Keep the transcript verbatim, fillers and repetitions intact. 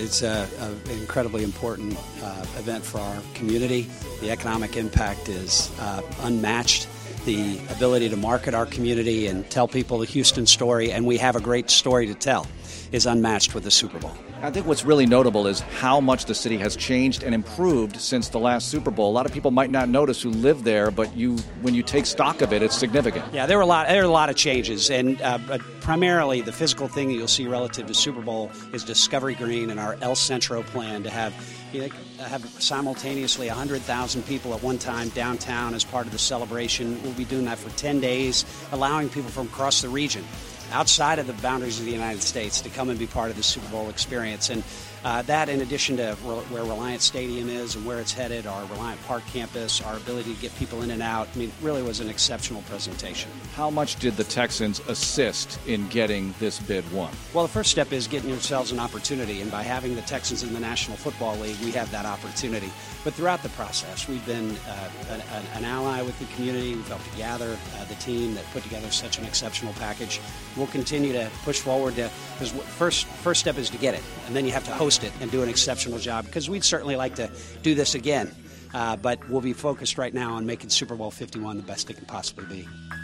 it's a, a, an incredibly important uh, event for our community. The economic impact is uh, unmatched. The ability to market our community and tell people the Houston story, and we have a great story to tell, is unmatched with the Super Bowl. I think what's really notable is how much the city has changed and improved since the last Super Bowl. A lot of people might not notice who live there, but you, when you take stock of it, it's significant. Yeah, there were a lot. There were a lot of changes, and uh, but primarily the physical thing that you'll see relative to Super Bowl is Discovery Green and our El Centro plan to have you know, have simultaneously one hundred thousand people at one time downtown as part of the celebration. We'll be doing that for ten days, allowing people from across the region, outside of the boundaries of the United States, to come and be part of the Super Bowl experience. And uh, that, in addition to where Reliant Stadium is and where it's headed, our Reliant Park campus, our ability to get people in and out, I mean, it really was an exceptional presentation. How much did the Texans assist in getting this bid won? Well, the first step is getting yourselves an opportunity, and by having the Texans in the National Football League, we have that opportunity. But throughout the process, we've been uh, an, an ally with the community. We've helped to gather uh, the team that put together such an exceptional package. We'll continue to push forward to, because first first step is to get it, and then you have to host it and do an exceptional job, because we'd certainly like to do this again. Uh, but we'll be focused right now on making Super Bowl fifty-one the best it can possibly be.